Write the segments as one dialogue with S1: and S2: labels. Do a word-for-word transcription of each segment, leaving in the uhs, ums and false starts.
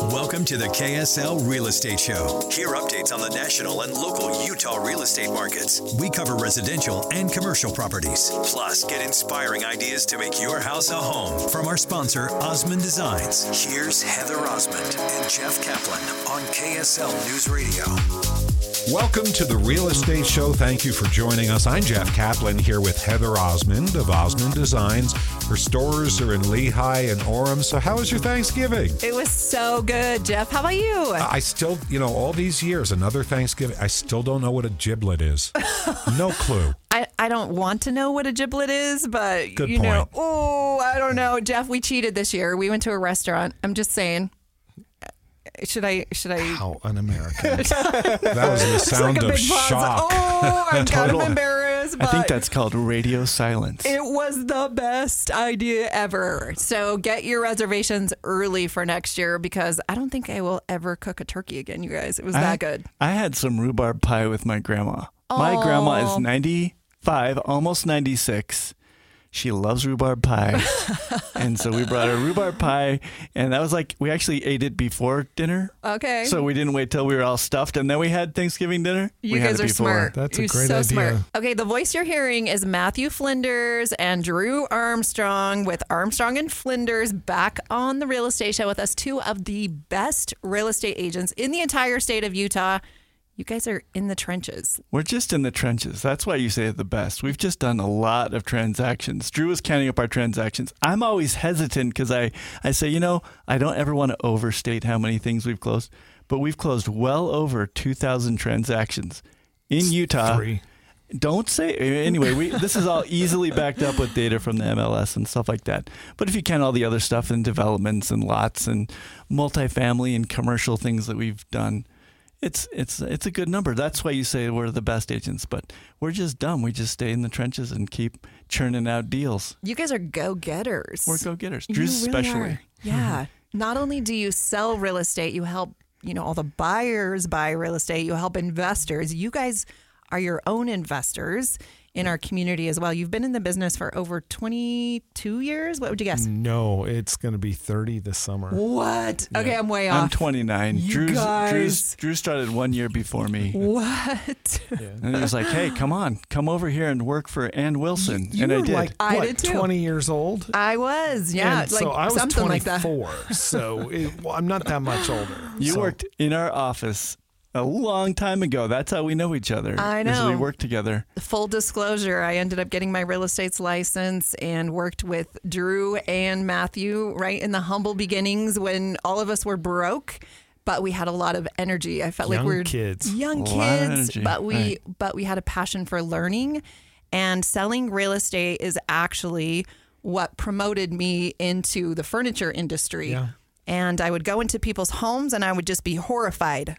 S1: Welcome to the K S L Real Estate Show. Hear updates on the national and local Utah real estate markets. We cover residential and commercial properties. Plus, get inspiring ideas to make your house a home from our sponsor, Osmond Designs. Here's Heather Osmond and Jeff Kaplan on K S L News Radio.
S2: Welcome to the Real Estate Show. Thank you for joining us. I'm Jeff Kaplan here with Heather Osmond of Osmond Designs. Her stores are in Lehigh and Orem. So how was your Thanksgiving?
S3: It was so good, Jeff. How about you?
S2: I still, you know, all these years, another Thanksgiving, I still don't know what a giblet is. No clue.
S3: I, I don't want to know what a giblet is, but,
S2: Good
S3: you
S2: point.
S3: know, oh, I don't know. Jeff, we cheated this year. We went to a restaurant. I'm just saying. Should I? Should I?
S2: How un-American. That was the sound
S3: like a
S2: of
S3: big pause.
S2: shock.
S3: Oh, I'm kind of embarrassed.
S4: I
S3: But
S4: think that's called radio silence.
S3: it was the best idea ever. So get your reservations early for next year because I don't think I will ever cook a turkey again, you guys. It was
S4: I,
S3: that good.
S4: I had some rhubarb pie with my grandma. My grandma is ninety-five, almost ninety-six. She loves rhubarb pie. And so we brought her rhubarb pie. And that was like, we actually ate it before dinner.
S3: Okay.
S4: So we didn't wait till we were all stuffed. And then we had Thanksgiving dinner.
S3: You
S4: we had
S3: guys
S4: it
S3: are
S4: before.
S3: smart.
S5: That's a
S3: You're
S5: great
S3: so
S5: idea.
S3: Smart. Okay, the voice you're hearing is Matthew Flinders and Drew Armstrong with Armstrong and Flinders back on the Real Estate Show with us, two of the best real estate agents in the entire state of Utah. You guys are in the trenches.
S4: We're just in the trenches. That's why you say it the best. We've just done a lot of transactions. Drew was counting up our transactions. I'm always hesitant because I, I say, you know, I don't ever want to overstate how many things we've closed, but we've closed well over two thousand transactions in Utah.
S5: Three.
S4: Don't say, anyway, we this is all easily backed up with data from the M L S and stuff like that. But if you count all the other stuff and developments and lots and multifamily and commercial things that we've done, It's it's it's a good number. That's why you say we're the best agents, but we're just dumb. We just stay in the trenches and keep churning out deals.
S3: You guys are go-getters.
S4: We're go-getters.
S3: You
S4: Drew's
S3: really
S4: especially.
S3: are. Yeah. Not only do you sell real estate, you help, you know, all the buyers buy real estate. You help investors. You guys are your own investors in our community as well. You've been in the business for over twenty-two years. What would you guess?
S5: No, it's going to be thirty this summer.
S3: What? Okay, I'm way off.
S4: I'm twenty-nine.
S3: You
S4: Drew's,
S3: guys.
S4: Drew's Drew started one year before me.
S3: What?
S4: And he was like, hey, come on, come over here and work for Ann Wilson.
S5: You
S4: and I
S5: were
S4: did.
S5: like,
S3: I
S5: what,
S3: did too.
S5: twenty years old?
S3: I was, yeah,
S5: And
S3: like
S5: so I was
S3: something like that.
S5: twenty-four, so it, well, I'm not that much older.
S4: you
S5: so.
S4: worked in our office a long time ago. That's how we know each other.
S3: I
S4: is
S3: know.
S4: we worked together.
S3: Full disclosure, I ended up getting my real estate's license and worked with Drew and Matthew right in the humble beginnings when all of us were broke, but we had a lot of energy. I felt
S5: Young
S3: like we were
S5: kids.
S3: young
S4: A lot of
S3: kids,
S4: energy,
S3: but we
S4: right.
S3: but we had a passion for learning, and selling real estate is actually what promoted me into the furniture industry.
S5: Yeah.
S3: And I would go into people's homes and I would just be horrified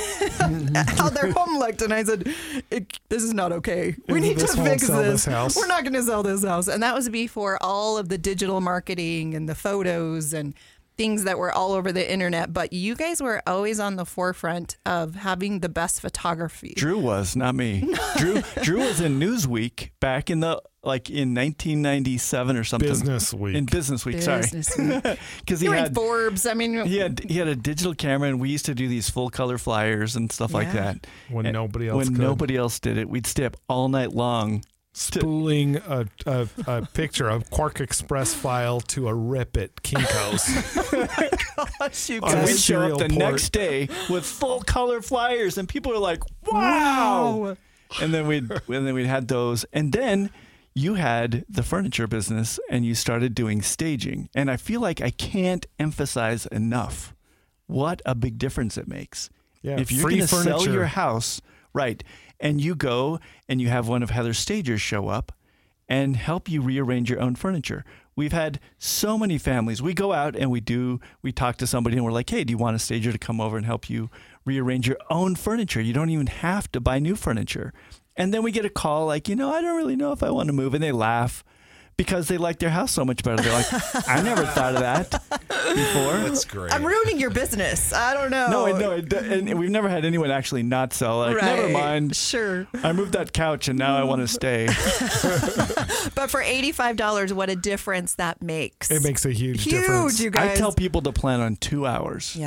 S3: how their home looked, and I said, it, "This is not okay. We need to
S5: This won't
S3: fix
S5: sell
S3: this.
S5: this house."
S3: We're not going to sell this house." And that was before all of the digital marketing and the photos and things that were all over the internet. But you guys were always on the forefront of having the best photography.
S4: Drew was, not me. Drew Drew was in Newsweek back in the like in nineteen ninety-seven or something.
S5: Business Week.
S4: In Business Week,
S3: Business
S4: sorry. Because he
S3: You were in
S4: had
S3: Forbes. I mean,
S4: he had he had a digital camera, and we used to do these full color flyers and stuff like
S3: Yeah.
S4: that.
S5: When
S4: And
S5: nobody else
S4: when
S5: could.
S4: nobody else did it, we'd stay up all night long.
S5: Spooling a, a, a picture, a Quark Express file to a rip at Kinko's.
S3: gosh, you
S5: On
S4: And
S5: a
S4: we'd
S3: guys.
S4: show
S5: serial
S4: up the
S5: port.
S4: next day with full color flyers, and people were like, "Wow!"
S3: Wow.
S4: And then we'd and then we'd had those, and then you had the furniture business, and you started doing staging. And I feel like I can't emphasize enough what a big difference it makes.
S5: Yeah,
S4: if you're
S5: free
S4: going to sell
S5: furniture.
S4: your house, right, and you go and you have one of Heather's stagers show up and help you rearrange your own furniture. We've had so many families. We go out and we do, we talk to somebody and we're like, hey, do you want a stager to come over and help you rearrange your own furniture? You don't even have to buy new furniture. And then we get a call like, you know, I don't really know if I want to move. And they laugh because they like their house so much better. They're like, I never thought of that before.
S5: That's great.
S3: I'm ruining your business. I don't know.
S4: No, no, it, and we've never had anyone actually not sell. Like, never
S3: Right.
S4: mind.
S3: Sure.
S4: I moved that couch and now I want to stay.
S3: But for eighty-five dollars, what a difference that makes.
S5: It makes a huge,
S3: Huge,
S5: difference.
S3: you guys.
S4: I tell people to plan on two hours.
S3: Yeah.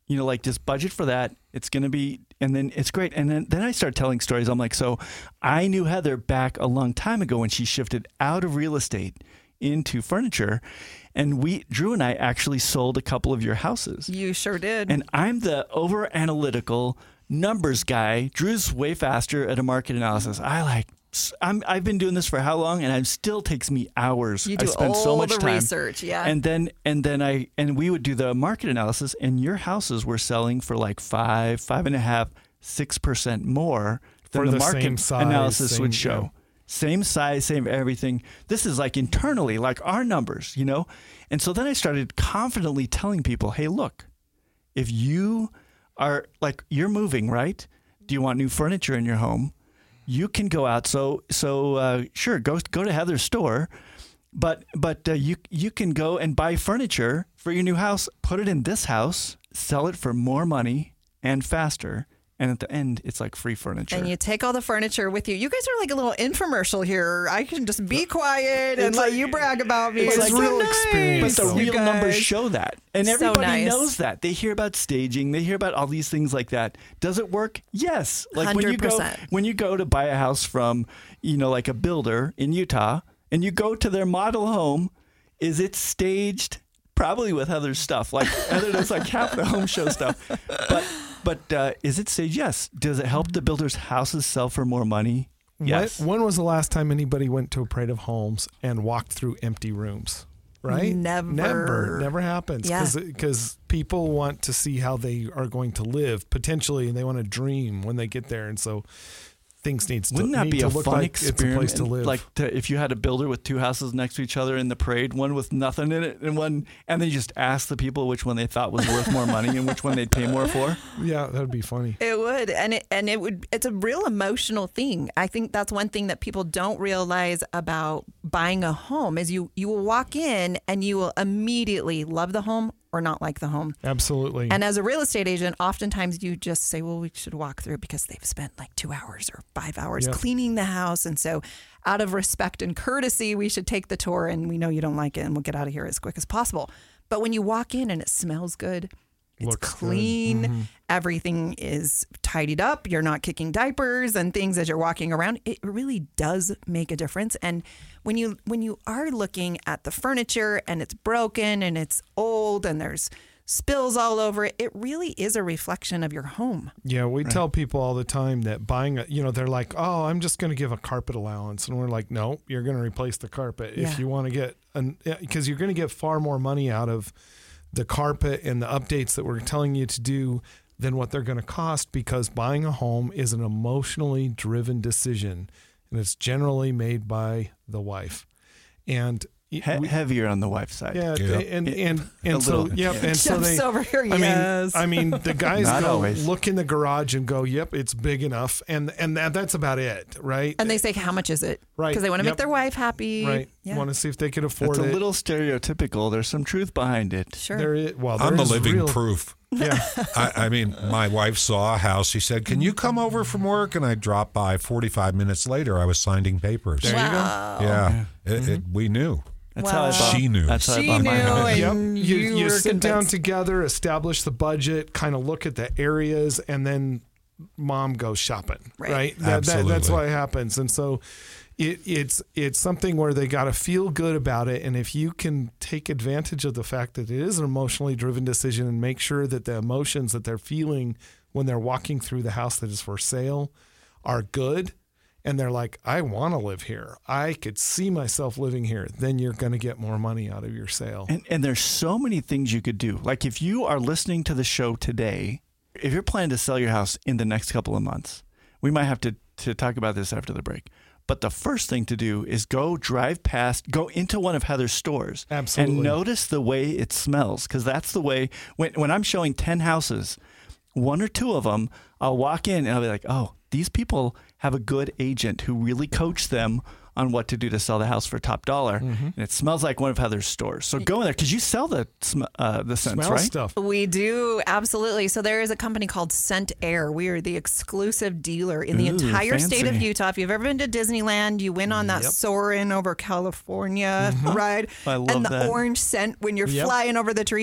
S4: You know, like just budget for that. It's going to be, and then it's great. And then, then I start telling stories. I'm like, so I knew Heather back a long time ago when she shifted out of real estate into furniture. And we, Drew and I actually sold a couple of your houses.
S3: You sure did.
S4: And I'm the over analytical numbers guy. Drew's way faster at a market analysis. I like, I'm, I've been doing this for how long? And it still takes me hours.
S3: You do
S4: I spend
S3: all
S4: so much
S3: the
S4: time.
S3: research, yeah.
S4: And then, and then I, and we would do the market analysis, and your houses were selling for like five, five and a half, six percent more than
S5: For
S4: the,
S5: the
S4: market
S5: same size,
S4: analysis
S5: same-
S4: would show.
S5: yeah.
S4: Same size, same everything. This is like internally, like our numbers, you know? And so then I started confidently telling people, hey, look, if you are like, you're moving, right? Do you want new furniture in your home? You can go out. So, so uh, sure, go go to Heather's store, but but uh, you you can go and buy furniture for your new house, put it in this house, sell it for more money and faster. And at the end, it's like free furniture.
S3: And you take all the furniture with you. You guys are like a little infomercial here. I can just be quiet and
S4: It's
S3: let
S4: like-
S3: you brag about me.
S4: it's
S3: It's
S4: like
S3: so
S5: real
S3: nice,
S5: experience,
S4: But the
S5: you
S4: real numbers
S3: guys.
S4: show that. And
S3: So
S4: everybody
S3: nice.
S4: knows that. They hear about staging. They hear about all these things like that. Does it work? Yes. Like when you go
S3: one hundred percent.
S4: when you go to buy a house from, you know, like a builder in Utah, and you go to their model home, is it staged? Probably with Heather's stuff. Like Heather does like half the home show stuff. But but uh, is it staged? Yes. Does it help the builders' houses sell for more money? Yes.
S5: When, when was the last time anybody went to a parade of homes and walked through empty rooms? Right?
S3: Never.
S5: Never. Never happens.
S3: Yeah.
S5: Because people want to see how they are going to live potentially, and they want to dream when they get there. And so things needs to,
S4: Wouldn't that
S5: need
S4: be
S5: to
S4: a
S5: look
S4: fun
S5: like
S4: experiment?
S5: it's a place to live.
S4: Like to, if you had a builder with two houses next to each other in the parade, one with nothing in it, and one, and then you just ask the people which one they thought was worth more money and which one they'd pay more for.
S5: yeah, that would be funny.
S3: It would, and it and it would. It's a real emotional thing. I think that's one thing that people don't realize about buying a home is you you will walk in and you will immediately love the home or not like the home.
S5: Absolutely.
S3: And as a real estate agent, oftentimes you just say, well, we should walk through because they've spent like two hours or five hours
S5: Yep.
S3: cleaning the house. And so out of respect and courtesy, we should take the tour, and we know you don't like it and we'll get out of here as quick as possible. But when you walk in and it smells good, it's
S5: Looks good.
S3: clean,
S5: Mhm.
S3: everything is tidied up, you're not kicking diapers and things as you're walking around, it really does make a difference. And when you when you are looking at the furniture and it's broken and it's old and there's spills all over it, it really is a reflection of your home.
S5: Yeah, we tell people all the time that buying a, you know, they're like, oh, I'm just going to give a carpet allowance. And we're like, no, you're going to replace the carpet.
S3: Yeah.
S5: If you want to get, an because you're going to get far more money out of the carpet and the updates that we're telling you to do than what they're going to cost, because buying a home is an emotionally driven decision, and it's generally made by the wife. And
S4: He-
S5: we-
S4: heavier on the wife's side.
S5: yeah,
S2: Yeah.
S5: and
S4: It-
S5: and
S4: a
S5: and so
S4: little,
S5: yep,
S4: yeah.
S5: and so
S3: Jeff's
S5: they
S3: over here,
S5: I
S3: yes.
S5: mean, I mean, the guys
S4: Not
S5: go
S4: always.
S5: look in the garage and go, "Yep, it's big enough," and and that, that's about it, right?
S3: And they say, how much is it?
S5: Right.
S3: Because they want to
S5: Yep.
S3: make their wife happy.
S5: right,
S3: Yeah.
S5: want to see if they could afford
S4: It's a
S5: it.
S4: little stereotypical. There's some truth behind it.
S3: Sure.
S5: There is, well,
S2: I'm the
S5: there is
S2: living
S5: real,
S2: proof.
S5: Yeah,
S2: I, I mean, my wife saw a house. She said, "Can you come over from work?" And I dropped by. forty-five minutes later, I was signing papers.
S5: there
S3: Wow.
S2: Yeah, It, it, we knew.
S4: That's how I
S3: Wow.
S4: bought.
S2: She knew.
S4: That's how
S3: She
S4: I bought my
S3: knew,
S4: house.
S3: and
S5: Yep. You,
S3: you
S5: you
S3: were
S5: sit down
S3: convinced.
S5: together, establish the budget, kind of look at the areas, and then mom goes shopping.
S3: Right.
S5: Right. That, that, that's
S2: Absolutely.
S5: what happens. And so it, it's it's something where they got to feel good about it. And if you can take advantage of the fact that it is an emotionally driven decision and make sure that the emotions that they're feeling when they're walking through the house that is for sale are good, and they're like, I want to live here, I could see myself living here, then you're going to get more money out of your sale.
S4: And, and there's so many things you could do. Like if you are listening to the show today, if you're planning to sell your house in the next couple of months, we might have to, to talk about this after the break. But the first thing to do is go drive past, go into one of Heather's stores.
S5: Absolutely.
S4: And notice the way it smells. Because that's the way, when, when I'm showing ten houses, one or two of them, I'll walk in and I'll be like, oh, these people have a good agent who really coached them on what to do to sell the house for top dollar.
S5: Mm-hmm.
S4: And it smells like one of Heather's stores. So go in there because you sell the sm- uh, the scents,
S5: Smell
S4: right?
S5: stuff.
S3: We do, absolutely. So there is a company called Scent Air. We are the exclusive dealer in the
S4: Ooh,
S3: entire state of
S4: fancy.
S3: Utah. If you've ever been to Disneyland, you went on that
S5: Yep.
S3: Soarin' over California ride.
S4: I love
S3: and the
S4: that.
S3: orange scent when you're
S5: Yep.
S3: flying over the trees.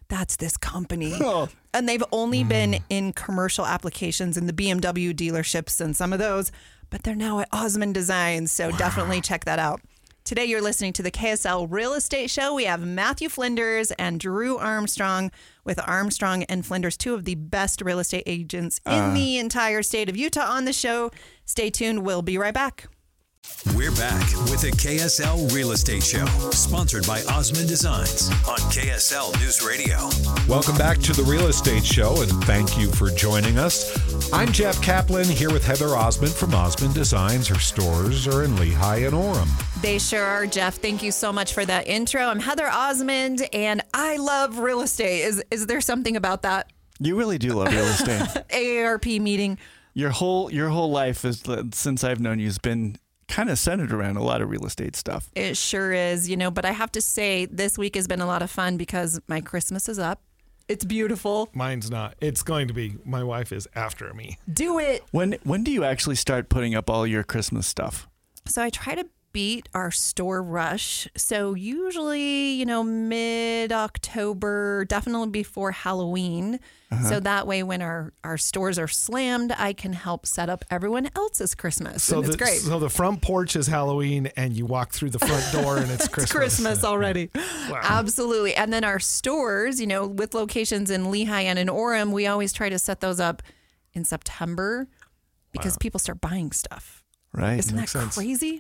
S3: that's this company.
S4: Oh.
S3: And they've only been in commercial applications in the B M W dealerships and some of those, but they're now at Osmond Designs. So definitely check that out. Today, you're listening to the K S L Real Estate Show. We have Matthew Flinders and Drew Armstrong with Armstrong and Flinders, two of the best real estate agents in uh. the entire state of Utah on the show. Stay tuned. We'll be right back.
S1: We're back with the K S L Real Estate Show, sponsored by Osmond Designs on K S L News Radio.
S2: Welcome back to the Real Estate Show, and thank you for joining us. I'm Jeff Kaplan here with Heather Osmond from Osmond Designs. Her stores are in Lehi and Orem.
S3: They sure are, Jeff. Thank you so much for that intro. I'm Heather Osmond, and I love real estate. Is is there something about that?
S4: You really do love real estate.
S3: A A R P meeting.
S4: Your whole your whole life is since I've known you has been kind of centered around a lot of real estate stuff.
S3: It sure is, you know, but I have to say this week has been a lot of fun because my Christmas is up. It's beautiful.
S5: Mine's not. It's going to be. My wife is after me.
S3: Do it.
S4: When when do you actually start putting up all your Christmas stuff?
S3: So I try to beat our store rush. So usually, you know, mid-October, definitely before Halloween. Uh-huh. So that way when our, our stores are slammed, I can help set up everyone else's Christmas.
S5: So
S3: and it's
S5: the,
S3: great.
S5: So the front porch is Halloween and you walk through the front door and it's Christmas.
S3: It's Christmas already.
S5: Wow.
S3: Absolutely. And then our stores, you know, with locations in Lehi and in Orem, we always try to set those up in September because wow. people start buying stuff.
S4: Right.
S3: Isn't
S5: Makes
S3: that
S5: sense.
S3: crazy?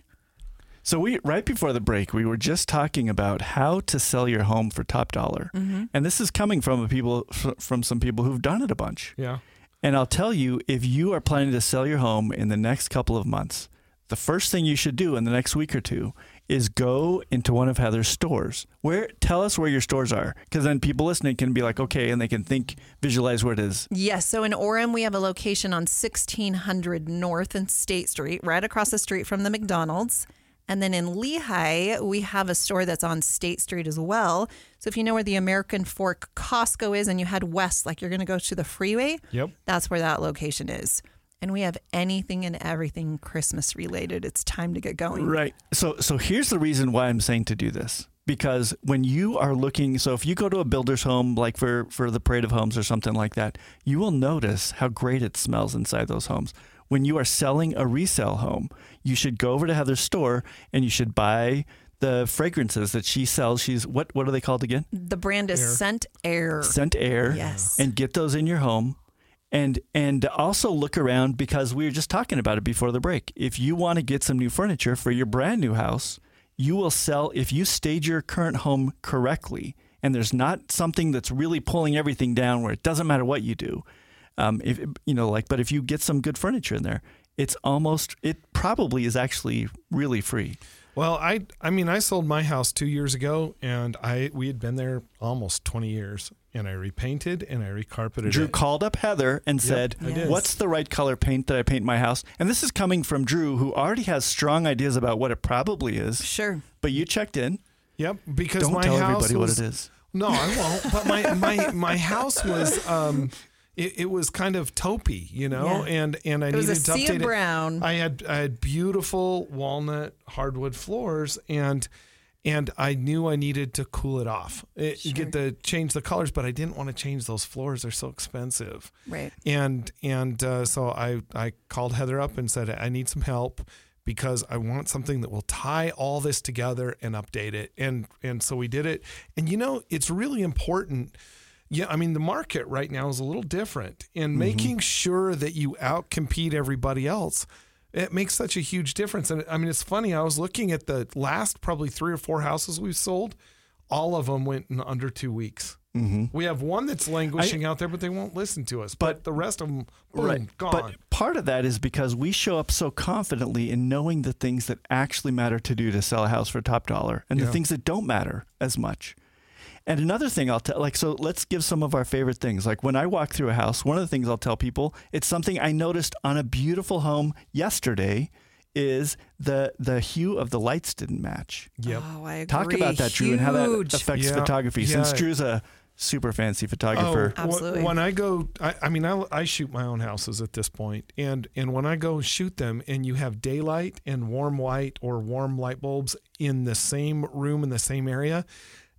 S4: So we right before the break, we were just talking about how to sell your home for top dollar, mm-hmm. and this is coming from a people from some people who've done it a bunch.
S5: Yeah.
S4: And I'll tell you, if you are planning to sell your home in the next couple of months, the first thing you should do in the next week or two is go into one of Heather's stores. Where tell us where your stores are, because then people listening can be like, okay, and they can think, visualize where it is.
S3: Yes. So in Orem, we have a location on sixteen hundred North and State Street, right across the street from the McDonald's. And then in Lehi, we have a store that's on State Street as well. So if you know where the American Fork Costco is and you head west, like you're going to go to the freeway,
S5: yep,
S3: that's where that location is. And we have anything and everything Christmas related. It's time to get going.
S4: Right. So so here's the reason why I'm saying to do this. Because when you are looking, so if you go to a builder's home, like for, for the Parade of Homes or something like that, you will notice how great it smells inside those homes. When you are selling a resale home, you should go over to Heather's store and you should buy the fragrances that she sells. She's what what are they called again?
S3: The brand is
S5: Air.
S3: Scent Air.
S4: Scent Air.
S3: Yes.
S4: And get those in your home. And and also look around, because we were just talking about it before the break. If you want to get some new furniture for your brand new house, you will sell, if you stage your current home correctly, and there's not something that's really pulling everything down where it doesn't matter what you do. Um, if you know, like, but if you get some good furniture in there, it's almost, it probably is actually really free.
S5: Well, I, I mean, I sold my house two years ago, and I, we had been there almost twenty years, and I repainted and I recarpeted
S4: Drew
S5: it.
S4: called up Heather and
S5: Yep,
S4: said,
S5: I did.
S4: "What's the right color paint that I paint my house?" And this is coming from Drew, who already has strong ideas about what it probably is.
S3: Sure.
S4: But you checked in.
S5: Yep, because
S4: Don't
S5: my
S4: tell
S5: house
S4: everybody
S5: was,
S4: what it is.
S5: No, I won't. But my my my house was um, it, it was kind of taupey, you know,
S3: Yeah.
S5: and and I
S3: It was
S5: needed
S3: a
S5: to
S3: sea
S5: update
S3: of
S5: it.
S3: brown.
S5: I had I had beautiful walnut hardwood floors, and and I knew I needed to cool it off, it,
S3: Sure.
S5: get the change the colors, but I didn't want to change those floors; they're so expensive.
S3: Right.
S5: And and uh, so I I called Heather up and said, I need some help, because I want something that will tie all this together and update it. And and so we did it. And you know, it's really important. Yeah, I mean, the market right now is a little different, and
S4: Mm-hmm.
S5: making sure that you outcompete everybody else, it makes such a huge difference. And I mean, it's funny. I was looking at the last probably three or four houses we've sold. All of them went in under two weeks.
S4: Mm-hmm.
S5: We have one that's languishing out there, but they won't listen to us. But,
S4: But-
S5: the rest of them, boom,
S4: Right.
S5: gone.
S4: But part of that is because we show up so confidently in knowing the things that actually matter to do to sell a house for top dollar, and
S5: Yeah.
S4: the things that don't matter as much. And another thing I'll tell, like, so let's give some of our favorite things. Like when I walk through a house, one of the things I'll tell people, it's something I noticed on a beautiful home yesterday, is the the hue of the lights didn't match.
S5: Yep.
S3: Oh, I agree.
S4: Talk about that, Drew, and how that
S3: Huge.
S4: affects
S5: Yeah,
S4: photography. Since
S5: yeah.
S4: Drew's a super fancy photographer.
S5: Oh,
S3: Absolutely.
S5: wh- When I go, I, I mean, I, I shoot my own houses at this point, and and when I go shoot them, and you have daylight and warm white or warm light bulbs in the same room in the same area,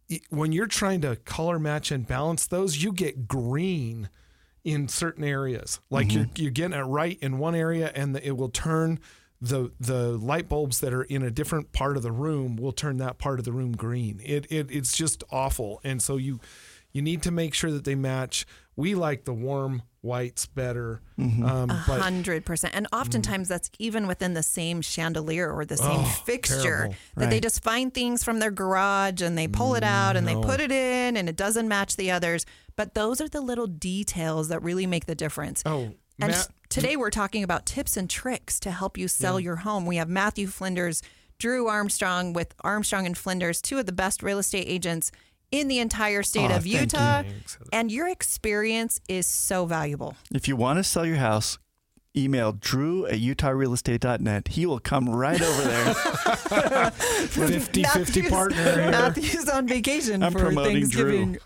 S5: it, when you're trying to color match and balance those, you get green in certain areas. Like mm-hmm. you're, you're getting it right in one area, and the, it will turn the the light bulbs that are in a different part of the room will turn that part of the room green. It it it's just awful. And so you you need to make sure that they match. We like the warm whites better.
S3: Mm-hmm. Um, A hundred percent. And oftentimes mm. that's even within the same chandelier or the same
S5: oh,
S3: fixture
S5: terrible.
S3: that
S4: Right.
S3: they just find things from their garage and they pull it out and
S5: No.
S3: they put it in and it doesn't match the others. But those are the little details that really make the difference.
S5: Oh,
S3: And
S5: Matt,
S3: today we're talking about tips and tricks to help you sell yeah. your home. We have Matthew Flinders, Drew Armstrong with Armstrong and Flinders, two of the best real estate agents in the entire state
S5: oh,
S3: of Utah.
S5: you.
S3: And your experience is so valuable.
S4: If you want to sell your house, email Drew at utah real estate dot net. He will come right over there.
S5: fifty-fifty partner here.
S3: Matthew's on vacation
S4: I'm
S3: for
S4: promoting
S3: Thanksgiving.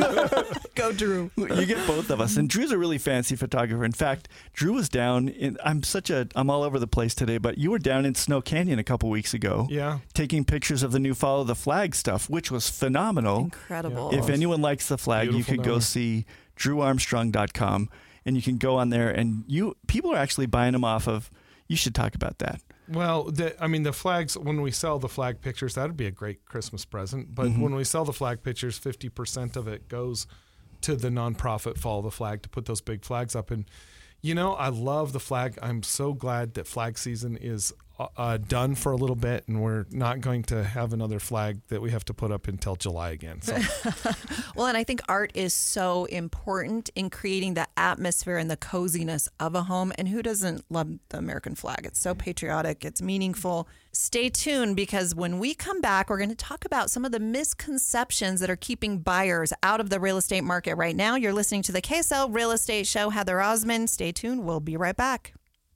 S3: Go, Drew.
S4: You get both of us. And Drew's a really fancy photographer. In fact, Drew was down in, I'm such a, I'm all over the place today, but you were down in Snow Canyon a couple weeks ago.
S5: Yeah.
S4: Taking pictures of the new Follow the Flag stuff, which was phenomenal.
S3: Incredible.
S5: Yeah.
S4: If anyone likes the flag,
S5: Beautiful
S4: you could go
S5: down.
S4: see drew armstrong dot com and you can go on there and you, people are actually buying them off of, you should talk about that.
S5: Well, the, I mean, the flags, when we sell the flag pictures, that would be a great Christmas present. But
S4: Mm-hmm.
S5: when we sell the flag pictures, fifty percent of it goes to the nonprofit Follow the Flag to put those big flags up. And, you know, I love the flag. I'm so glad that flag season is uh, done for a little bit, and we're not going to have another flag that we have to put up until July again. So.
S3: Well, and I think art is so important in creating the atmosphere and the coziness of a home. And who doesn't love the American flag? It's so patriotic. It's meaningful. Stay tuned, because when we come back, we're going to talk about some of the misconceptions that are keeping buyers out of the real estate market right now. You're listening to the K S L Real Estate Show. Heather Osmond. Stay tuned. We'll be right back.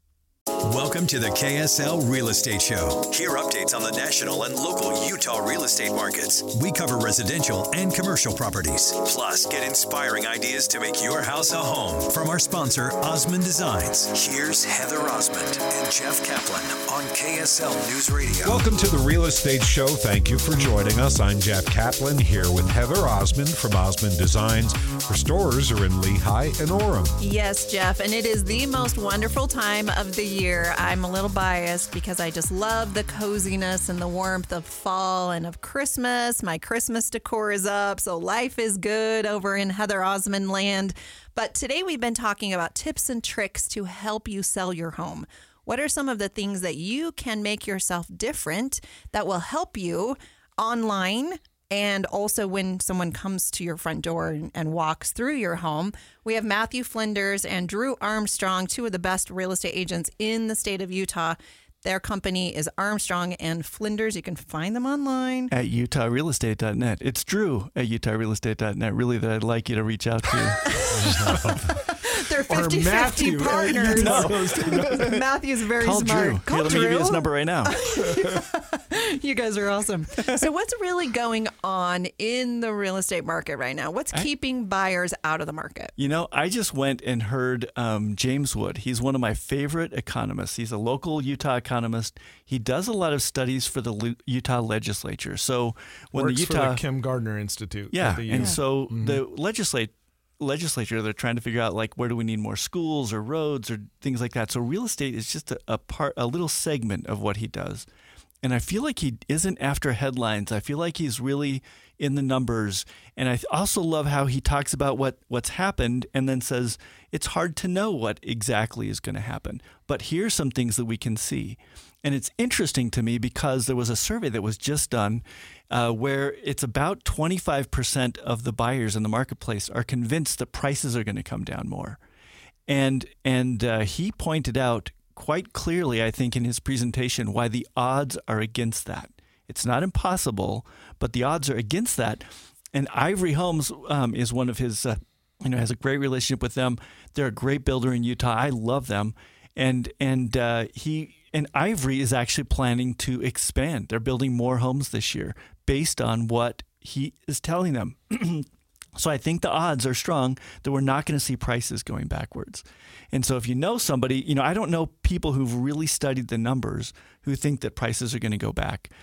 S1: Welcome to the K S L Real Estate Show. Hear updates on the national and local Utah real estate markets. We cover residential and commercial properties. Plus, get inspiring ideas to make your house a home from our sponsor, Osmond Designs. Here's Heather Osmond and Jeff Kaplan on K S L News Radio.
S2: Welcome to the Real Estate Show. Thank you for joining us. I'm Jeff Kaplan here with Heather Osmond from Osmond Designs. Her stores are in Lehigh and Orem.
S3: Yes, Jeff, and it is the most wonderful time of the year. I'm a little biased because I just love the coziness and the warmth of fall and of Christmas. My Christmas decor is up, so life is good over in Heather Osmond land. But today we've been talking about tips and tricks to help you sell your home. What are some of the things that you can make yourself different that will help you online? And also when someone comes to your front door and, and walks through your home. We have Matthew Flinders and Drew Armstrong, two of the best real estate agents in the state of Utah. Their company is Armstrong and Flinders. You can find them online.
S4: At utah real estate dot net. It's Drew at utah real estate dot net, really, that I'd like you to reach out to.
S3: They're fifty-fifty
S5: Matthew.
S3: partners.
S4: No.
S3: Matthew's very
S4: Call
S3: smart.
S4: Drew.
S3: Call
S4: Here, let
S3: Drew.
S4: me give you his number right now.
S3: You guys are awesome. So what's really going on in the real estate market right now? What's keeping buyers out of the market?
S4: You know, I just went and heard um, James Wood. He's one of my favorite economists. He's a local Utah economist. He does a lot of studies for the Lu- Utah legislature. So when
S5: Works
S4: the Utah,
S5: for the Kim Gardner Institute.
S4: yeah,
S5: at the
S4: and
S5: U.
S4: so the legislate legislature, they're trying to figure out like where do we need more schools or roads or things like that. So real estate is just a, a part, a little segment of what he does. And I feel like he isn't after headlines. I feel like he's really in the numbers. And I also love how he talks about what, what's happened and then says it's hard to know what exactly is going to happen. But here's some things that we can see. And it's interesting to me because there was a survey that was just done uh, where it's about twenty-five percent of the buyers in the marketplace are convinced that prices are going to come down more. And, and uh, he pointed out quite clearly, I think, in his presentation, why the odds are against that. It's not impossible, but the odds are against that. And Ivory Homes um, is one of his, uh, you know, has a great relationship with them. They're a great builder in Utah. I love them. And and uh, he and Ivory is actually planning to expand. They're building more homes this year based on what he is telling them. So I think the odds are strong that we're not going to see prices going backwards. And so if you know somebody, you know, I don't know people who've really studied the numbers who think that prices are going to go back.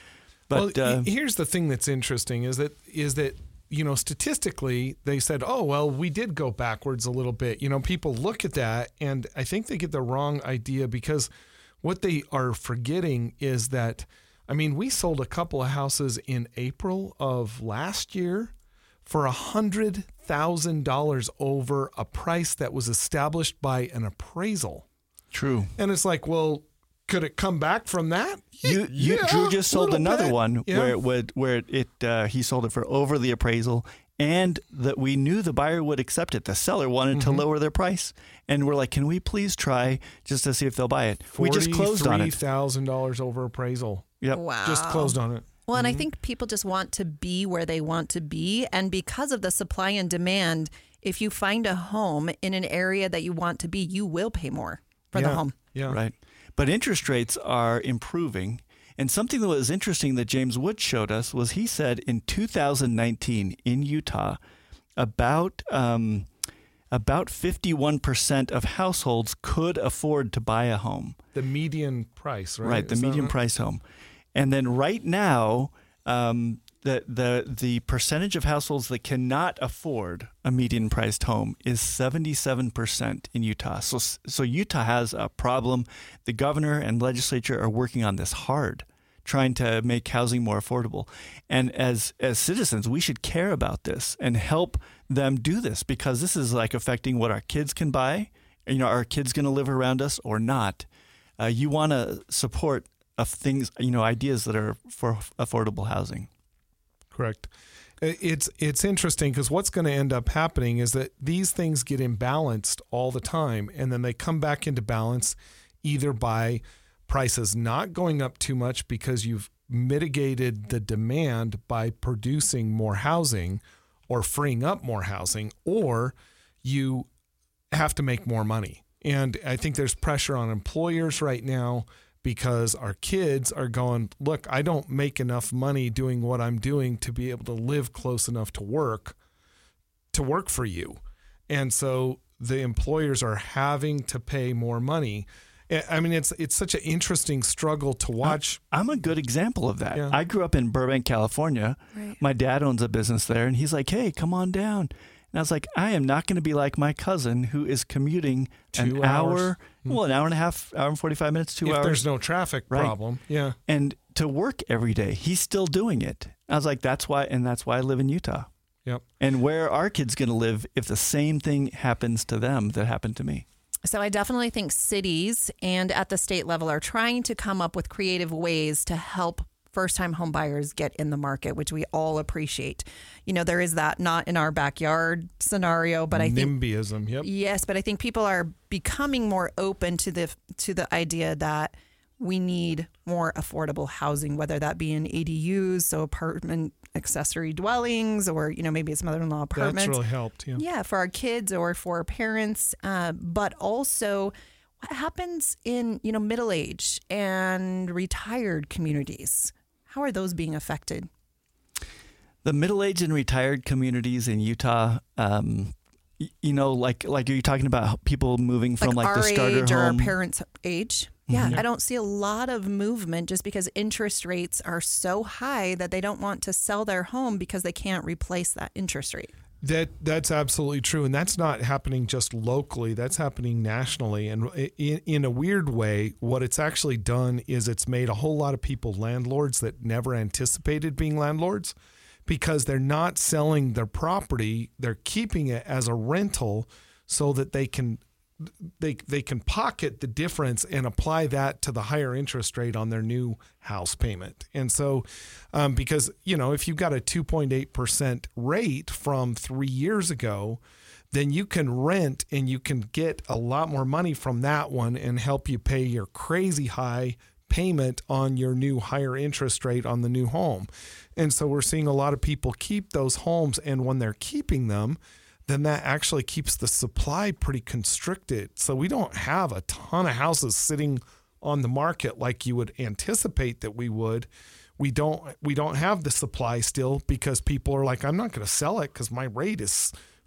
S4: But
S5: well,
S4: uh,
S5: here's the thing that's interesting is that is that you know statistically they said, oh well, we did go backwards a little bit. You know, people look at that and I think they get the wrong idea because what they are forgetting is that, I mean, we sold a couple of houses in April of last year for one hundred thousand dollars over a price that was established by an appraisal.
S4: True.
S5: And it's like, well, could it come back from that?
S4: You, you
S5: Yeah,
S4: Drew just sold
S5: little
S4: another
S5: bit.
S4: one
S5: Yeah.
S4: where it would, where it uh, he sold it for over the appraisal, and that we knew the buyer would accept it. The seller wanted
S5: Mm-hmm.
S4: to lower their price, and we're like, "Can we please try just to see if they'll buy it?" We just closed on
S5: forty-three
S4: it.
S5: thousand dollars over appraisal.
S4: Yep.
S3: Wow.
S5: Just closed on it.
S3: Well, and I think people just want to be where they want to be. And because of the supply and demand, if you find a home in an area that you want to be, you will pay more for the
S5: Yeah.
S3: home.
S5: Yeah.
S4: Right. But interest rates are improving. And something that was interesting that James Wood showed us was he said in two thousand nineteen in Utah, about um, about fifty-one percent of households could afford to buy a home.
S5: The median price, right?
S4: Right, the
S5: Is that
S4: median
S5: right?
S4: price home. And then right now, um, the, the, the percentage of households that cannot afford a median priced home is seventy-seven percent in Utah. So, so Utah has a problem. The governor and legislature are working on this hard, trying to make housing more affordable. And as, as citizens, we should care about this and help them do this, because this is like affecting what our kids can buy. You know, are our kids going to live around us or not? Uh, you want to support of things, you know, ideas that are for affordable housing.
S5: Correct. It's it's interesting because what's going to end up happening is that these things get imbalanced all the time, and then they come back into balance either by prices not going up too much because you've mitigated the demand by producing more housing or freeing up more housing, or you have to make more money. And I think there's pressure on employers right now because our kids are going, look, I don't make enough money doing what I'm doing to be able to live close enough to work, to work for you. And so the employers are having to pay more money. I mean, it's it's such an interesting struggle to watch.
S4: I'm a good example of that.
S5: Yeah.
S4: I grew up in Burbank, California.
S3: Right.
S4: My dad owns a business there, and he's like, hey, come on down. And I was like, I am not going to be like my cousin who is commuting an
S5: Two hours.
S4: hour, well, an hour and a half, hour and forty-five minutes, two
S5: if
S4: hours.
S5: there's no traffic
S4: Right.
S5: problem. Yeah.
S4: And to work every day. He's still doing it. I was like, that's why, and that's why I live in Utah.
S5: Yep.
S4: And where are our kids going to live if the same thing happens to them that happened to me?
S3: So I definitely think cities and at the state level are trying to come up with creative ways to help first-time home buyers get in the market, which we all appreciate. You know, there is that not in our backyard scenario, but I think
S5: NIMBYism. Yep.
S3: yes, but I think people are becoming more open to the to the idea that we need more affordable housing, whether that be in A D Us, so apartment accessory dwellings, or you know maybe it's mother-in-law apartments.
S5: That's really helped. Yeah.
S3: Yeah, for our kids or for our parents, uh, but also what happens in you know middle age and retired communities. How are those being affected?
S4: The middle-aged and retired communities in Utah, um, y- you know, like like are you talking about people moving from like,
S3: our
S4: the starter
S3: age or our
S4: home?
S3: parents' age? Yeah, I don't see a lot of movement just because interest rates are so high that they don't want to sell their home because they can't replace that interest rate.
S5: That that's absolutely true, and that's not happening just locally. That's happening nationally, and in, in a weird way, what it's actually done is it's made a whole lot of people landlords that never anticipated being landlords, because they're not selling their property; they're keeping it as a rental so that they can they they can pocket the difference and apply that to the higher interest rate on their new house payment. And so, um, because, you know, if you've got a two point eight percent rate from three years ago, then you can rent and you can get a lot more money from that one and help you pay your crazy high payment on your new higher interest rate on the new home. And so we're seeing a lot of people keep those homes, and when they're keeping them, then that actually keeps the supply pretty constricted. So we don't have a ton of houses sitting on the market like you would anticipate that we would. We don't we don't have the supply still because people are like, I'm not going to sell it because my rate is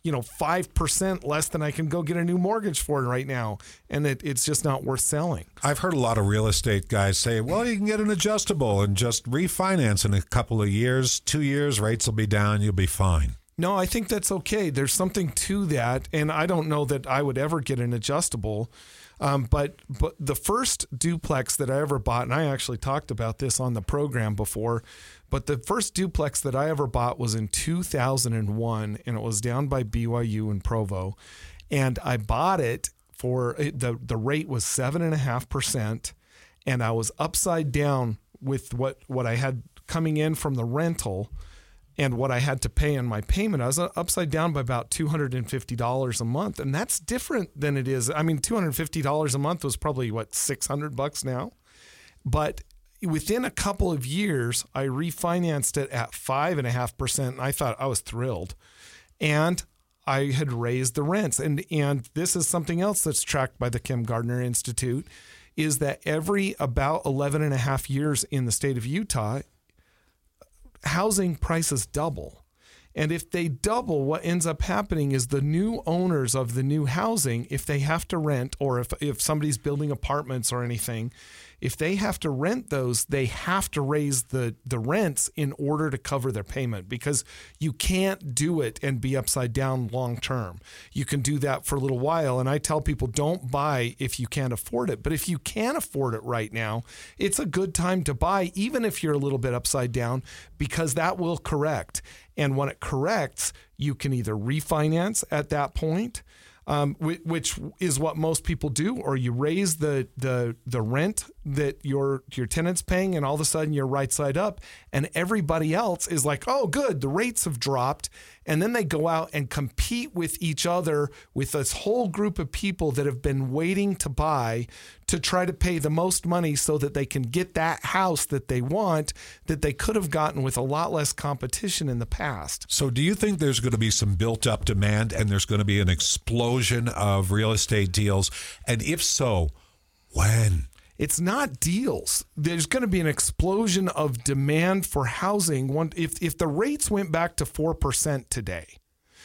S5: you know, five percent less than I can go get a new mortgage for right now. And it, it's just not worth selling.
S2: I've heard a lot of real estate guys say, well, you can get an adjustable and just refinance in a couple of years, two years, rates will be down, you'll be fine.
S5: No, I think that's okay. There's something to that. And I don't know that I would ever get an adjustable. Um, but but the first duplex that I ever bought, and I actually talked about this on the program before, but the first duplex that I ever bought was in two thousand one, and it was down by B Y U in Provo. And I bought it for, the, the rate was seven point five percent, and I was upside down with what, what I had coming in from the rental and what I had to pay in my payment. I was upside down by about two hundred fifty dollars a month. And that's different than it is. I mean, two hundred fifty dollars a month was probably, what, six hundred bucks now? But within a couple of years, I refinanced it at five point five percent. And I thought I was thrilled. And I had raised the rents. And, and this is something else that's tracked by the Kim Gardner Institute, is that every about eleven and a half years in the state of Utah, housing prices double. And if they double, what ends up happening is the new owners of the new housing, if they have to rent, or if, if somebody's building apartments or anything, if they have to rent those, they have to raise the, the rents in order to cover their payment, because you can't do it and be upside down long term. You can do that for a little while. And I tell people, don't buy if you can't afford it. But if you can afford it right now, it's a good time to buy, even if you're a little bit upside down, because that will correct. And when it corrects, you can either refinance at that point, Um, which is what most people do, or you raise the the the rent that your your tenant's paying, and all of a sudden you're right side up, and everybody else is like, oh, good, the rates have dropped, and then they go out and compete with each other with this whole group of people that have been waiting to buy to try to pay the most money so that they can get that house that they want, that they could have gotten with a lot less competition in the past.
S2: So do you think there's going to be some built-up demand and there's going to be an explosion of real estate deals? And if so, when?
S5: It's not deals. There's going to be an explosion of demand for housing. One, if if the rates went back to four percent today,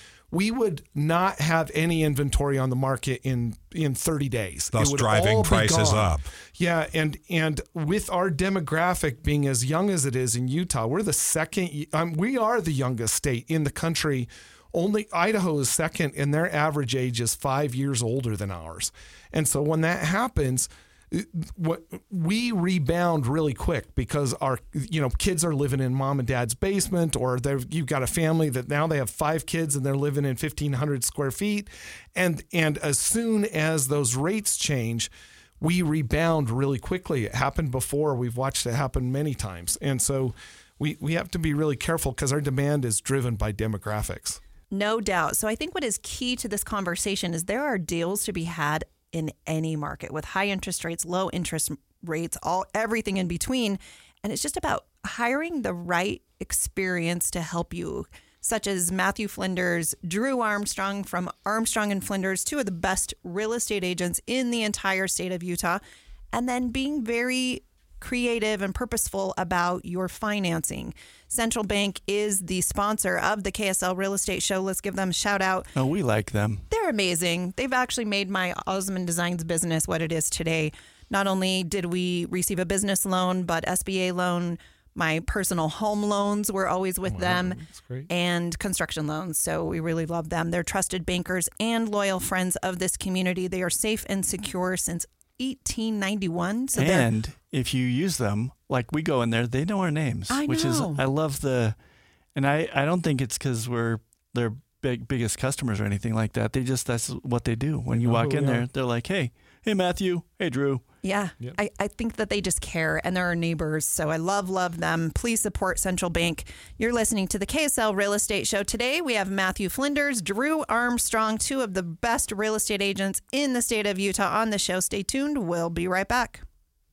S5: we would not have any inventory on the market in, in thirty days.
S2: Thus driving prices up.
S5: Yeah, and and with our demographic being as young as it is in Utah, we're the second, um, we are the youngest state in the country. Only Idaho is second, and their average age is five years older than ours. And so when that happens, what we rebound really quick, because our you know kids are living in mom and dad's basement, or they've you've got a family that now they have five kids and they're living in fifteen hundred square feet, and and as soon as those rates change, we rebound really quickly. It happened before. We've watched it happen many times, and so we we have to be really careful because our demand is driven by demographics.
S3: No doubt. So I think what is key to this conversation is there are deals to be had in any market with high interest rates, low interest rates, all everything in between. And it's just about hiring the right experience to help you, such as Matthew Flinders, Drew Armstrong from Armstrong and Flinders, two of the best real estate agents in the entire state of Utah, and then being very creative and purposeful about your financing. Central Bank is the sponsor of the K S L Real Estate Show. Let's give them a shout out.
S4: Oh, we like them.
S3: They're amazing. They've actually made my Osmond Designs business what it is today. Not only did we receive a business loan, but S B A loan, my personal home loans were always with
S5: wow,
S3: them,
S5: that's great.
S3: And construction loans. So we really love them. They're trusted bankers and loyal friends of this community. They are safe and secure since eighteen ninety-one. So
S4: and if you use them, like we go in there, they know our names.
S3: I
S4: which
S3: know.
S4: is, I love the, and I, I don't think it's because we're their big biggest customers or anything like that. They just, that's what they do. When you walk in there, they're like, hey, hey, Matthew, hey, Drew.
S3: Yeah,
S5: yep.
S3: I, I think that they just care, and they're our neighbors. So I love, love them. Please support Central Bank. You're listening to the K S L Real Estate Show. Today, we have Matthew Flinders, Drew Armstrong, two of the best real estate agents in the state of Utah on the show. Stay tuned. We'll be right back.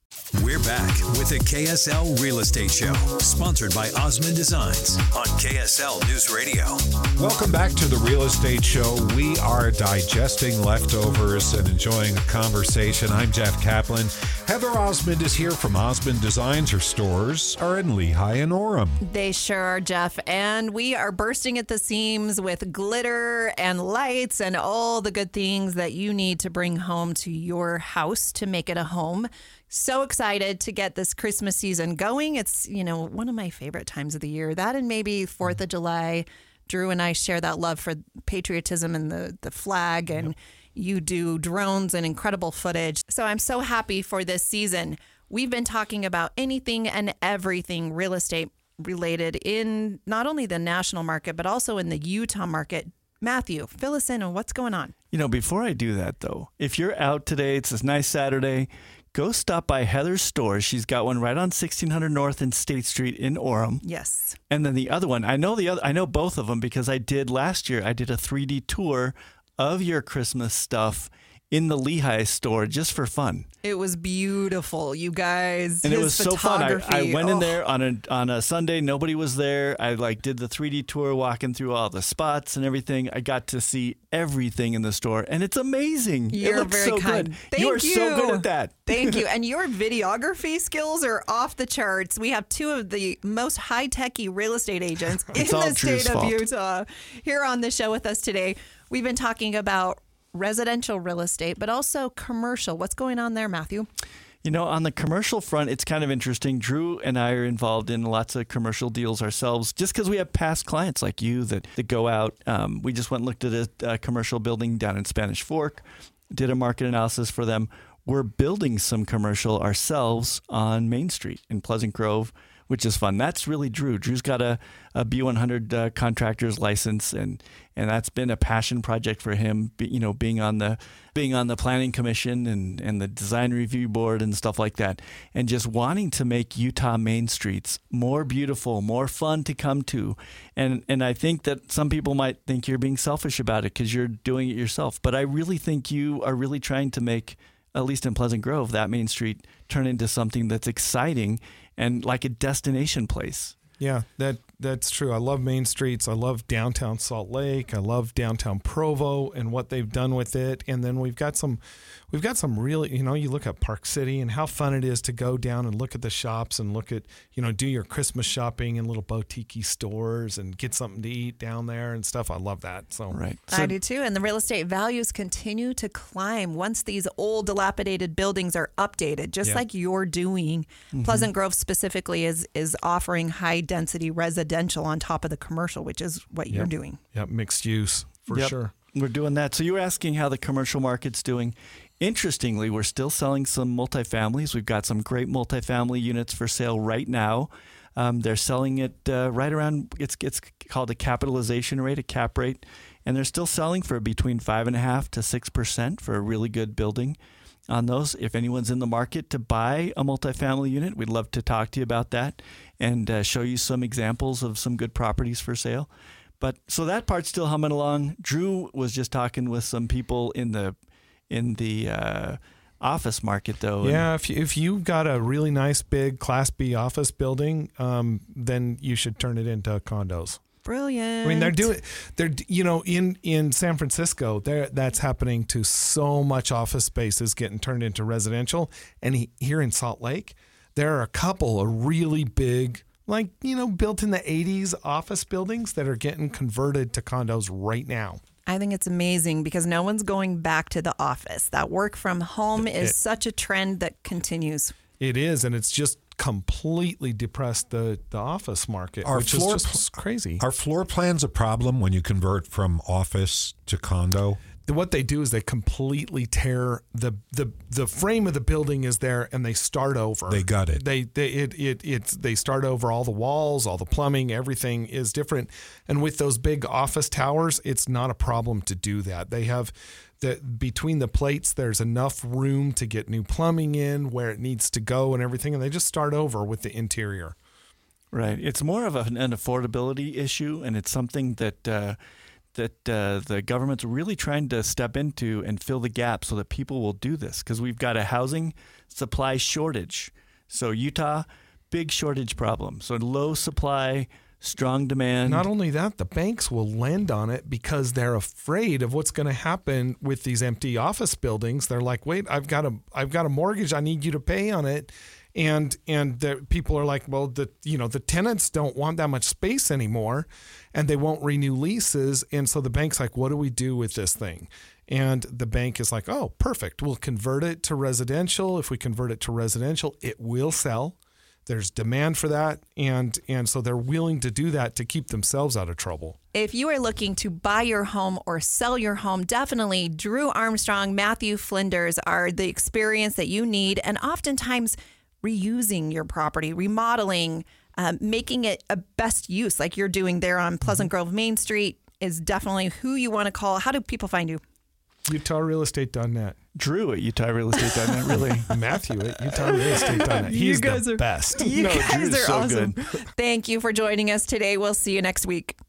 S1: We're back with the K S L Real Estate Show, sponsored by Osmond Designs on K S L News Radio.
S2: Welcome back to the Real Estate Show. We are digesting leftovers and enjoying a conversation. I'm Jeff Kaplan. Heather Osmond is here from Osmond Designs. Her stores are in Lehigh and Orem.
S3: They sure are, Jeff. And we are bursting at the seams with glitter and lights and all the good things that you need to bring home to your house to make it a home. So excited to get this Christmas season going. It's, you know, one of my favorite times of the year. That and maybe fourth of July. Drew and I share that love for patriotism and the, the flag, and yep. You do drones and incredible footage. So I'm so happy for this season. We've been talking about anything and everything real estate related in not only the national market, but also in the Utah market. Matthew, fill us in on what's going on.
S4: You know, before I do that, though, if you're out today, it's this nice Saturday, go stop by Heather's store. She's got one right on sixteen hundred North and State Street in Orem.
S3: Yes.
S4: And then the other one, I know the other, I know both of them because I did last year. I did a three D tour of your Christmas stuff in the Lehigh store just for fun.
S3: It was beautiful, you guys.
S4: And
S3: His
S4: it was so fun. I, I went
S3: oh.
S4: in there on a on a Sunday. Nobody was there. I like did the three D tour, walking through all the spots and everything. I got to see everything in the store, and it's amazing.
S3: You're
S4: it looks
S3: very
S4: so
S3: kind.
S4: good.
S3: Thank
S4: you are
S3: you.
S4: so good at that.
S3: Thank you. And your videography skills are off the charts. We have two of the most high-techy real estate agents in
S4: all
S3: the
S4: Drew's
S3: state of
S4: fault.
S3: Utah here on the show with us today. We've been talking about residential real estate, but also commercial. What's going on there, Matthew?
S4: You know, on the commercial front, it's kind of interesting. Drew and I are involved in lots of commercial deals ourselves just because we have past clients like you that, that go out. Um, we just went and looked at a, a commercial building down in Spanish Fork, did a market analysis for them. We're building some commercial ourselves on Main Street in Pleasant Grove, which is fun. That's really Drew. Drew's got a, a B one hundred uh, contractor's license, and and that's been a passion project for him. Be, you know, being on the being on the planning commission and, and the design review board and stuff like that, and just wanting to make Utah main streets more beautiful, more fun to come to. And and I think that some people might think you're being selfish about it because you're doing it yourself, but I really think you are really trying to make, at least in Pleasant Grove, that main street turn into something that's exciting and like a destination place.
S5: Yeah, that that's true. I love Main Streets. I love downtown Salt Lake. I love downtown Provo and what they've done with it. And then we've got some, we've got some really, you know, you look at Park City and how fun it is to go down and look at the shops and look at, you know, do your Christmas shopping in little boutique stores and get something to eat down there and stuff. I love that. So
S4: right,
S3: I
S4: so,
S3: do too. And the real estate values continue to climb once these old dilapidated buildings are updated, just
S5: Yeah.
S3: like you're doing. Mm-hmm. Pleasant Grove specifically is is offering high density residential on top of the commercial, which is what
S5: Yep.
S3: you're doing.
S5: Yep, mixed use for
S4: Yep.
S5: sure.
S4: We're doing that. So you were asking how the commercial market's doing. Interestingly, we're still selling some multifamilies. We've got some great multifamily units for sale right now. Um, they're selling it uh, right around, it's it's called a capitalization rate, a cap rate, and they're still selling for between five and a half to six percent for a really good building on those. If anyone's in the market to buy a multifamily unit, we'd love to talk to you about that and uh, show you some examples of some good properties for sale. But so that part's still humming along. Drew was just talking with some people in the in the uh, office market, though.
S5: Yeah, if you, if you've got a really nice big Class B office building, um, then you should turn it into condos.
S3: Brilliant.
S5: I mean, they're doing, they're, you know, in, in San Francisco, there that's happening to so much office spaces getting turned into residential. And he, here in Salt Lake, there are a couple of really big, like, you know, built in the eighties office buildings that are getting converted to condos right now.
S3: I think it's amazing because no one's going back to the office. That work from home is
S5: It-
S3: such a trend that continues.
S5: It is, and it's just completely depressed the, the office market,
S2: Our
S5: which
S2: floor
S5: is just crazy.
S2: Are floor plans a problem when you convert from office to condo?
S5: What they do is they completely tear the the the frame of the building is there, and they start over.
S2: They gut it.
S5: They they it it it's they start over all the walls, all the plumbing, everything is different. And with those big office towers, it's not a problem to do that. They have the between the plates, there's enough room to get new plumbing in where it needs to go and everything, and they just start over with the interior.
S4: Right. It's more of an, an affordability issue, and it's something that uh, that uh, the government's really trying to step into and fill the gap so that people will do this, because we've got a housing supply shortage. So Utah, big shortage problem. So low supply, strong demand.
S5: Not only that, the banks will lend on it because they're afraid of what's going to happen with these empty office buildings. They're like, wait, I've got a I've got a mortgage. I need you to pay on it. And and the people are like, well, the you know the tenants don't want that much space anymore, and they won't renew leases. And so the bank's like, what do we do with this thing? And the bank is like, oh, perfect. We'll convert it to residential. If we convert it to residential, it will sell. There's demand for that, and and so they're willing to do that to keep themselves out of trouble.
S3: If you are looking to buy your home or sell your home, definitely Drew Armstrong, Matthew Flinders are the experience that you need, and oftentimes reusing your property, remodeling, um, making it a best use like you're doing there on Pleasant Grove Main Street is definitely who you want to call. How do people find you?
S5: Utah Real Estate dot net.
S4: Drew at Utah Real Estate dot net, really.
S5: Matthew at Utah Real Estate dot net. He's
S3: You guys
S5: the
S3: are,
S5: best.
S3: You
S4: No,
S3: guys
S4: Drew's
S3: are
S4: so
S3: awesome.
S4: good.
S3: Thank you for joining us today. We'll see you next week.